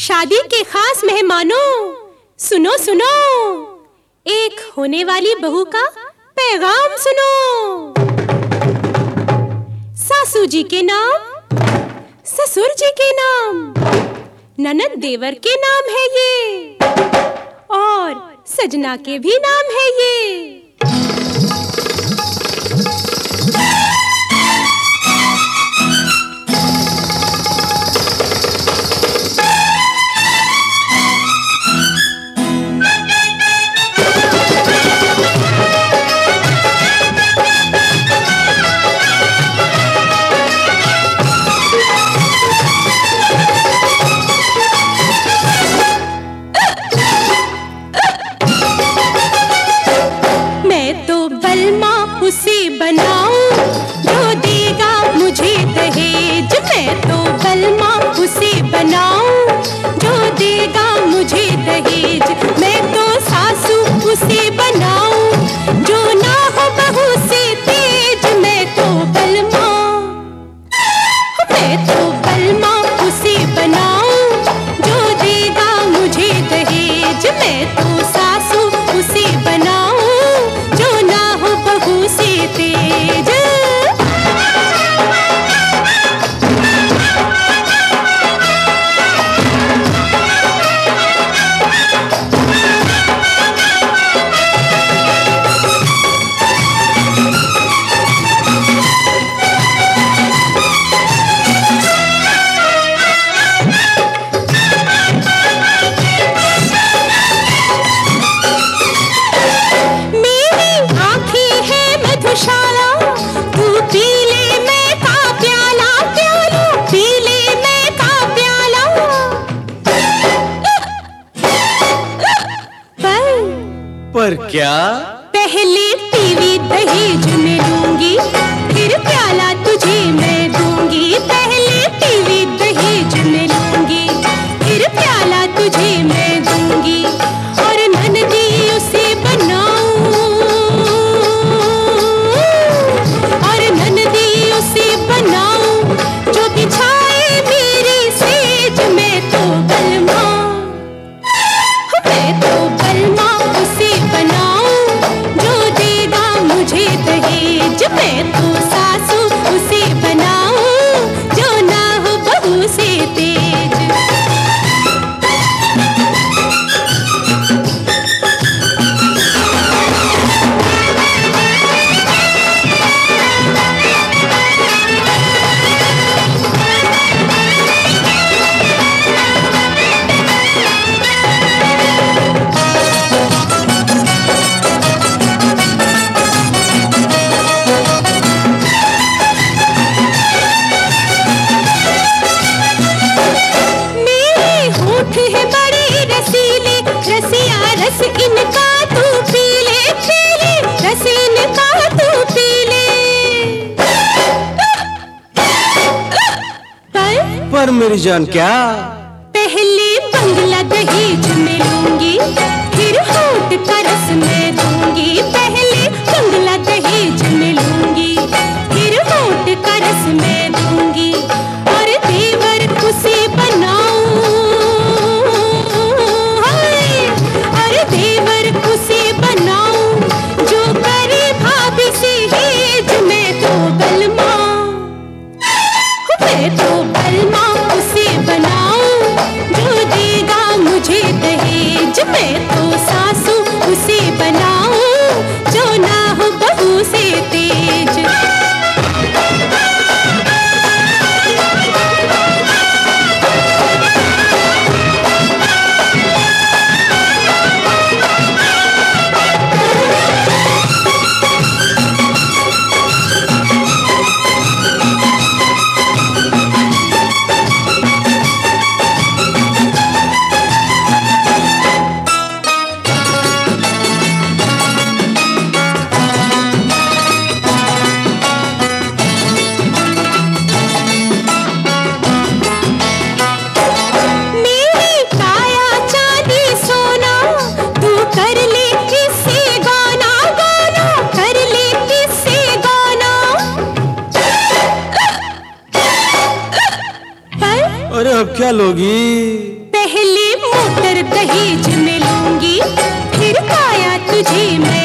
शादी के खास मेहमानों, सुनो सुनो, एक होने वाली बहू का पैगाम सुनो। सासू जी के नाम, ससुर जी के नाम, ननद देवर के नाम है ये, और सजना के भी नाम है ये। उसे बनाऊं जो देगा मुझे दहेज, मैं तो बलमा उसे बनाऊं जो देगा मुझे दहेज, मैं तो सासू उसे बनाऊं जो ना हो बहू से तेज, मैं तो बलमा उसे बनाऊं जो देगा मुझे दहेज, मैं तो सासू उसे बनाऊं जो ना हो बहू से तेज। पर क्या? पहले टीवी दहेज में लूंगी, फिर प्याला तुझे मैं दूंगी। पहले टीवी दहेज में लूंगी, फिर प्याला तुझे मैं दूंगी, और ननदी उसे बनाऊं, और ननदी उसे बनाऊं जो बिछाए मेरी सेज, मैं तो बलमा उसे बनाऊं जो देगा मुझे दहेज, मैं तो सासू उसे बनाऊं जो ना हो बहू से तेज। रस इनका तू पी ले, पी ले, रस इनका तू पी ले। पर मेरी जान क्या? पहले बंगला दहेज में लूंगी, फिर होठ का रस मैं दूंगी। पहले बंगला दहेज में लूंगी, फिर होठ का रस मैं दूंगी, और देवर उसे बनाऊं, देवर उसे बनाऊं जो करे भाभी से हेज, मैं तो बलमा उसे बनाऊं जो देगा मुझे दहेज, मैं तो सासू उसे बनाऊं जो ना हो बहू से तेज। अरे अब क्या लोगी? पहले मोटर दहेज में लूंगी, फिर पाया तुझे मैं